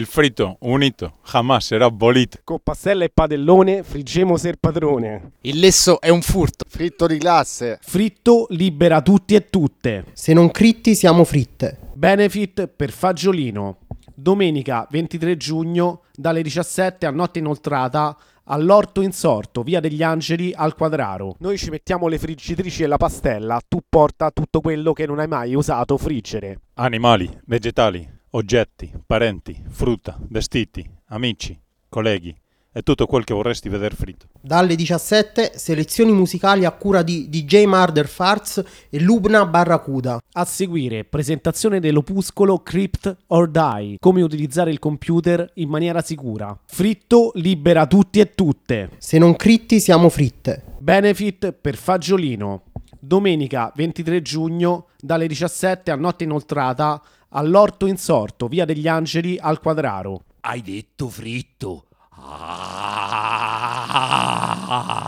Il fritto unito jamás sarà abolito. Con pastella e padellone friggemo ser padrone. Il lesso è un furto. Fritto di classe. Fritto libera tutti e tutte. Se non critti siamo fritte. Benefit per Fagiolino. Domenica 23 giugno dalle 17 a notte inoltrata all'Orto Insorto, via degli Angeli al Quadraro. Noi ci mettiamo le friggitrici e la pastella, tu porta tutto quello che non hai mai usato friggere. Animali, vegetali, oggetti, parenti, frutta, vestiti, amici, colleghi e tutto quel che vorresti veder fritto. Dalle 17 selezioni musicali a cura di DJ Murder Farts e Lubna Barracuda. A seguire presentazione dell'opuscolo Crypt or Die, come utilizzare il computer in maniera sicura. Fritto libera tutti e tutte. Se non critti siamo fritte. Benefit per Fagiolino. Domenica 23 giugno dalle 17 a notte inoltrata all'Orto Insorto, via degli Angeli al Quadraro. Hai detto fritto? Ah!